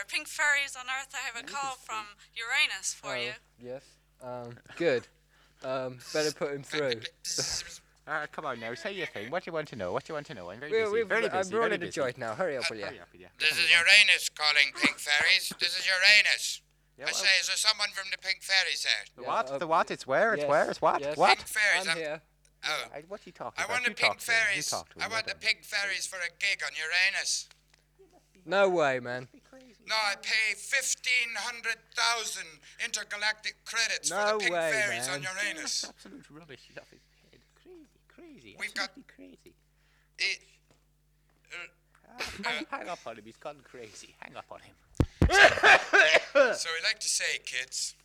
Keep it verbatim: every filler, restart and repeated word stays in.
are pink fairies on Earth. I have a call from Uranus for Oh, you. yes. Um, good. Um, better put him through. Uh, come on now, say your thing. What do you want to know? What do you want to know? I'm very We're, busy. we've, very I'm busy. very rolling a busy. joint now. Hurry up, will you? Hurry up, will ya? This is Uranus calling Pink Fairies. This is Uranus. Yeah, I well, say, is there someone from the Pink Fairies there? the Yeah, what? uh, the what? It's where? It's yes, where? It's what? yes. What? Pink Fairies. I'm I'm- here. Oh, I, what are you talking I about? want the You Pink talk to him. You Fairies. talk to him. I want the don't Pink Fairies for a gig on Uranus. No way, man. No, I pay fifteen hundred thousand intergalactic credits for No the Pink way, Fairies man. on Uranus. That's absolute rubbish off his head. Crazy, crazy. We've got- absolutely crazy. It, Ah, hang, hang up on him. He's gone crazy. Hang up on him. so we like to say, kids,